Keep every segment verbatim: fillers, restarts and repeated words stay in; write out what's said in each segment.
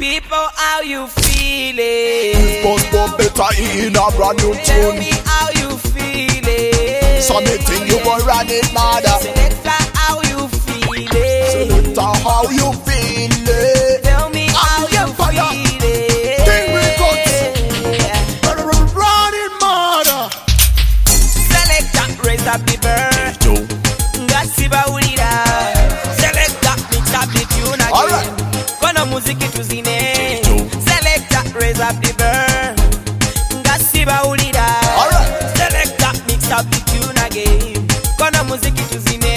People, how you feeling? Buzz bump better in a brand new Tell tune. me how you feeling? So me think you gon' run it, mother. Selector, how you feeling? Selector, how you feeling? Tell me how you fire. feeling? King Records. Run it, mother. Selector, raise up the bird. Joe. Ngasiba ulira. Selector, mix up the tune again. Alright. Kono muziki tuzine. Joe. Selector, raise up the bird. Ngasiba ulira. Alright. Selector, mix up the tune again. Kono muziki tuzine.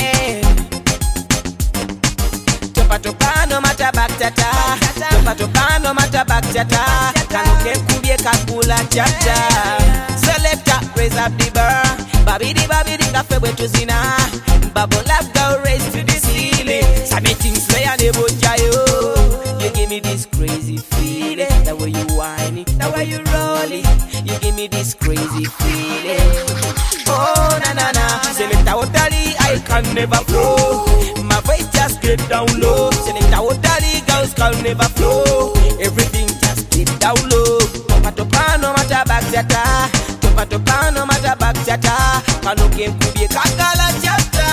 Topa topa no mata baktata. Topa topa no mata baktata. Kanuke kubye kakula chata. Selector, raise up the bar. Babidi babidi kafe wetu zina. Bubble up, go raise to the ceiling. Submitting slay and ebo jayo. You give me this crazy feeling. The way you whine it, the way you roll it. You give me this crazy feeling. Oh na na na. Selector Otari, I can never flow. My voice just get down low. Selector Otari, girls can never flow. Everything just get down low. Topa topa no matter back jata. Topa topa no matter back jata. Kanuke kubye kakala jata.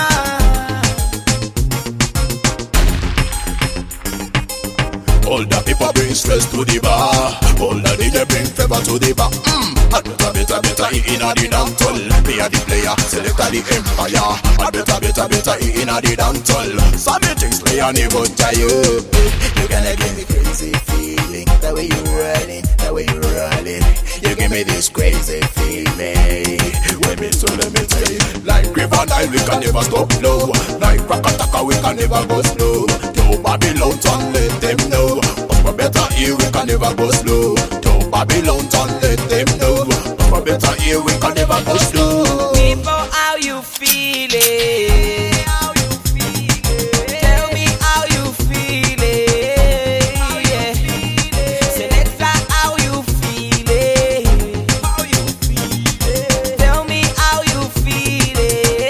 All the people bring stress to the bar. All the D J bring favor to the bar. Mmm, I better, better, better, he inna the dancehall. Me a the player, selector the empire. I better, better, better, he inna the dancehall. Some things play on the but you. You gonna give me crazy feeling. The way you rolling, the way you rolling. You give me this crazy feeling. When me so let me tell you, like river Nile we can never stop flow. Like Rakataka we can never go slow. Yo Babylon town let them know. But better here we can never go slow. Yo Babylon town let them know. But better here we can never go slow. People, how you feeling? How you feeling? Tell me how you feeling. How you feeling? Selector, how you feeling? How you feeling? Tell me how you feeling.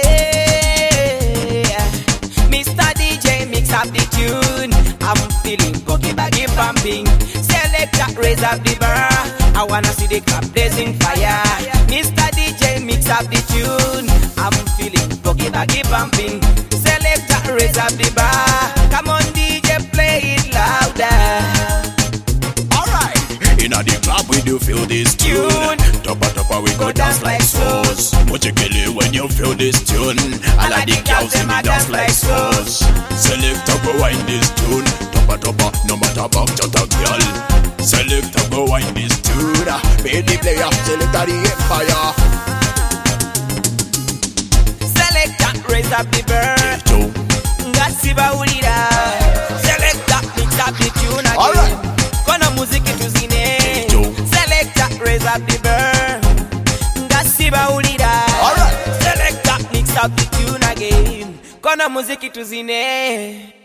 Mister D J, mix up the tune. I'm feeling cocky baggy pumping. Selector, raise up the bar. I wanna see the club blazing fire. Mister D J, mix up the tune. I'm feeling boogie baggy bumping. Selector, raise up the bar. Come on D J, play it louder. Alright, inna the club we do feel this tune. Topper topper we go dance like sauce. What you kill it when you feel this tune? I like the girls in me dance like sauce. Selector go wind this tune. Topper topper no matter about just a girl. Selector go wind this tune. Be the player, selector the empire. Selector, raise up the bird. Joe. Ngasiba ulira. Selector, mix up the tune again. Alright. Kono muziki tuzine. Joe. Selector, raise up the bird. Ngasiba ulira. Alright. Selector, mix up the tune again. Kono muziki tuzine.